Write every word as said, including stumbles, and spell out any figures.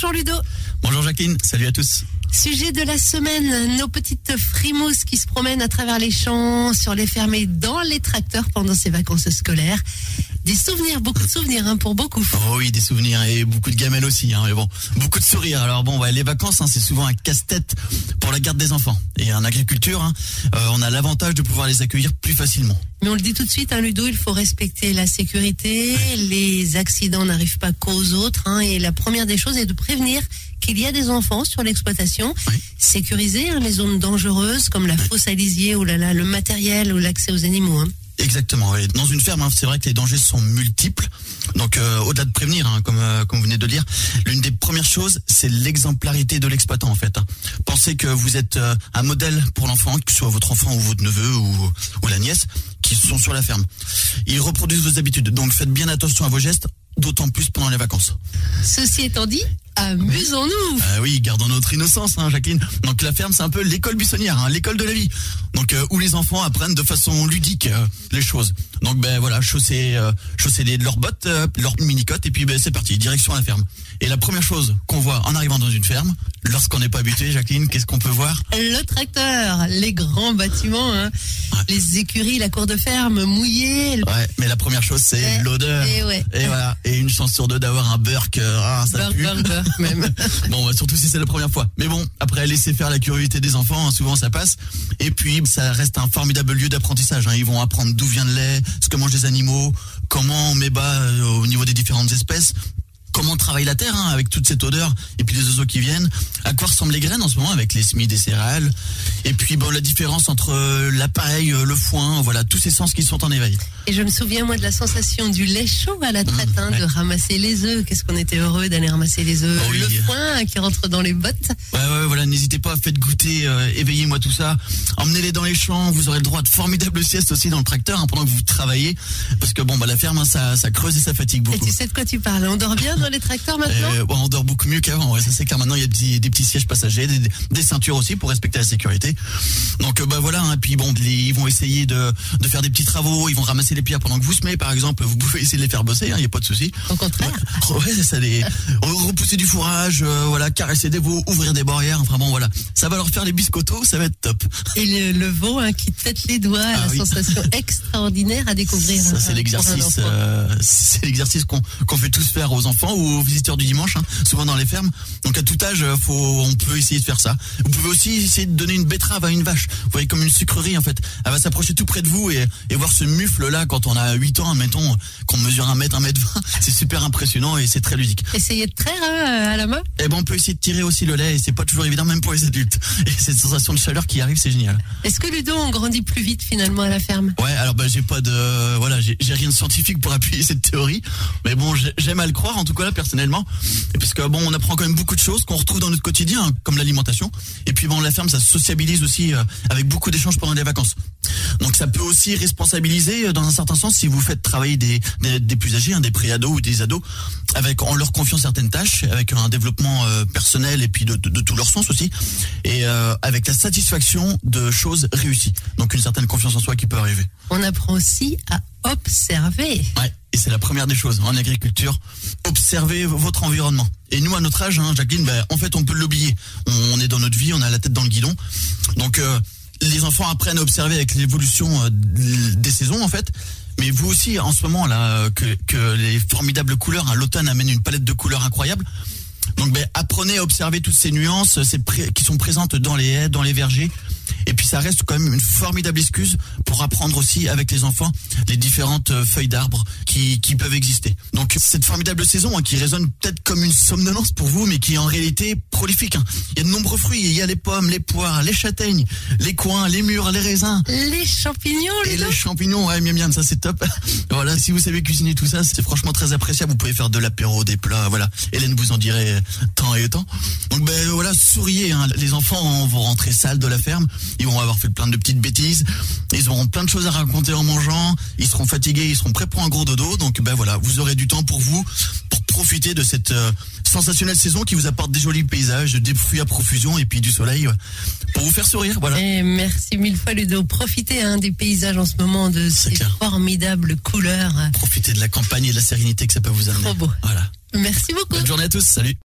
Bonjour Ludo. Bonjour Jacqueline, salut à tous. Sujet de la semaine, nos petites frimousses qui se promènent à travers les champs, sur les fermes et dans les tracteurs pendant ces vacances scolaires. Des souvenirs, beaucoup de souvenirs hein, pour beaucoup. Oh oui, des souvenirs et beaucoup de gamelles aussi, hein, mais bon, beaucoup de sourires. Alors bon, ouais, les vacances, hein, c'est souvent un casse-tête pour la garde des enfants. Et en agriculture, hein, euh, on a l'avantage de pouvoir les accueillir plus facilement. Mais on le dit tout de suite, hein, Ludo, il faut respecter la sécurité. Les accidents n'arrivent pas qu'aux autres. Hein, et la première des choses est de prévenir qu'il y a des enfants sur l'exploitation. Oui. Sécuriser hein, les zones dangereuses comme la fosse à lisier ou là, là, le matériel ou l'accès aux animaux. Hein. Exactement. Oui. Dans une ferme, hein, c'est vrai que les dangers sont multiples. Donc, euh, au-delà de prévenir, hein, comme euh, comme vous venez de le dire, l'une des premières choses, c'est l'exemplarité de l'exploitant en fait. Hein. Pensez que vous êtes euh, un modèle pour l'enfant, que ce soit votre enfant ou votre neveu ou, ou la nièce, qui sont sur la ferme. Ils reproduisent vos habitudes. Donc, faites bien attention à vos gestes, d'autant plus pendant les vacances. Ceci étant dit, amusons-nous. Ah oui, gardons notre innocence, hein, Jacqueline. Donc la ferme, c'est un peu l'école buissonnière, hein, l'école de la vie. Donc euh, où les enfants apprennent de façon ludique euh, les choses. Donc ben voilà, chausser, euh, chausser les, leurs bottes, euh, leurs mini-cottes, et puis ben c'est parti, direction la ferme. Et la première chose qu'on voit en arrivant dans une ferme, lorsqu'on n'est pas habitué, Jacqueline, qu'est-ce qu'on peut voir? Le tracteur, les grands bâtiments, hein, ouais. Les écuries, la cour de ferme mouillée. Le... Ouais, mais la première chose c'est et, l'odeur. Et, ouais. et voilà, et une chance sur deux d'avoir un burk, euh, ah, ça burk, pue. Burk, burk, même. Bon, surtout si c'est la première fois. Mais bon, après laisser faire la curiosité des enfants, hein, souvent ça passe. Et puis ça reste un formidable lieu d'apprentissage. Hein. Ils vont apprendre d'où vient le lait, ce que mangent les animaux, comment on met bas euh, au niveau des différentes espèces. Comment travaille la terre hein, avec toute cette odeur et puis les oiseaux qui viennent. À quoi ressemblent les graines en ce moment avec les semis des céréales. Et puis bon, la différence entre euh, la paille, euh, le foin, voilà, tous ces sens qui sont en éveil. Et je me souviens moi de la sensation du lait chaud à la traite, mmh, hein, ouais. De ramasser les œufs. Qu'est-ce qu'on était heureux d'aller ramasser les œufs. Oh, oui. Le foin hein, qui rentre dans les bottes. Ouais, ouais, voilà, n'hésitez pas, faites goûter, euh, éveillez-moi tout ça. Emmenez-les dans les champs, vous aurez le droit de formidables siestes aussi dans le tracteur hein, pendant que vous travaillez. Parce que bon, bah la ferme, hein, ça, ça creuse et ça fatigue beaucoup. Et tu sais de quoi tu parles, on dort bien dans les tracteurs maintenant euh, bon, on dort beaucoup mieux qu'avant, ouais, ça c'est clair. Maintenant il y a des, des petits sièges passagers, des, des ceintures aussi pour respecter la sécurité. Donc bah voilà, hein, puis bon, les, ils vont essayer de, de faire des petits travaux, ils vont ramasser les pierres pendant que vous semez par exemple, vous pouvez essayer de les faire bosser, il hein, n'y a pas de souci. Au contraire. Ouais, ouais ça les repousser du fourrage, euh, voilà, caresser des veaux, ouvrir des barrières, enfin bon voilà, ça va leur faire les biscottos, ça va être top. Et le, le veau hein, qui tête les doigts, ah, la oui. Sensation extraordinaire à découvrir. Ça hein, c'est l'exercice, euh, c'est l'exercice qu'on qu'on fait tous faire aux enfants ou aux visiteurs du dimanche, hein, souvent dans les fermes. Donc à tout âge, faut, on peut essayer de faire ça. Vous pouvez aussi essayer de donner une betterave à une vache. Vous voyez comme une sucrerie en fait. Elle va s'approcher tout près de vous et, et voir ce mufle là quand on a huit ans, admettons, qu'on mesure un mètre, un mètre vingt. C'est super impressionnant et c'est très ludique. Essayez de traire hein, à la main. Et ben on peut essayer de tirer aussi le lait et c'est pas toujours évident même pour les adultes. Et cette sensation de chaleur qui arrive, c'est génial. Est-ce que Ludo, on grandit plus vite finalement à la ferme? Ouais, alors bah j'ai pas de, voilà, j'ai, j'ai rien de scientifique pour appuyer cette théorie, mais bon, j'aime à le croire en tout cas là personnellement. Et parce que bon, on apprend quand même beaucoup de choses qu'on retrouve dans notre quotidien, hein, comme l'alimentation. Et puis bon, la ferme, ça sociabilise aussi euh, avec beaucoup d'échanges pendant les vacances. Donc ça peut aussi responsabiliser euh, dans un certain sens si vous faites travailler des des, des plus âgés, hein, des pré-ados ou des ados, avec en leur confiant certaines tâches, avec un développement euh, personnel et puis de, de, de tout leur sens aussi, et euh, avec la satisfaction de choses réussies. Donc une certaine confiance en soi qui peut arriver. On apprend aussi à observer. Ouais. Et c'est la première des choses en agriculture, observez votre environnement. Et nous, à notre âge, hein, Jacqueline, ben, en fait, on peut l'oublier. On, on est dans notre vie, on a la tête dans le guidon. Donc, euh, les enfants apprennent à observer avec l'évolution euh, des saisons, en fait. Mais vous aussi, en ce moment, là, que, que les formidables couleurs, hein, l'automne amène une palette de couleurs incroyables. Donc, ben, apprenez à observer toutes ces nuances ces pré- qui sont présentes dans les haies, dans les vergers. Et puis ça reste quand même une formidable excuse pour apprendre aussi avec les enfants les différentes feuilles d'arbres qui, qui peuvent exister. Donc cette formidable saison hein, qui résonne peut-être comme une somnolence pour vous, mais qui est en réalité prolifique. Hein. Il y a de nombreux fruits, il y a les pommes, les poires, les châtaignes, les coings, les mûres, les raisins. Les champignons, Et les champignons, ouais, miam miam, ça c'est top. Voilà, si vous savez cuisiner tout ça, c'est franchement très appréciable. Vous pouvez faire de l'apéro, des plats, voilà. Hélène vous en dirait tant et tant. Donc ben voilà, souriez, hein. Les enfants vont rentrer sales de la ferme. Ils vont avoir fait plein de petites bêtises. Ils auront plein de choses à raconter en mangeant. Ils seront fatigués, ils seront prêts pour un gros dodo. Donc ben voilà, vous aurez du temps pour vous, pour profiter de cette euh, sensationnelle saison qui vous apporte des jolis paysages, des fruits à profusion et puis du soleil, ouais, pour vous faire sourire. Voilà. Et merci mille fois Ludo. Profitez hein, des paysages en ce moment, de C'est ces clair. formidables couleurs. Profitez de la campagne et de la sérénité que ça peut vous amener. Trop beau. Voilà. Merci beaucoup. Bonne journée à tous. Salut.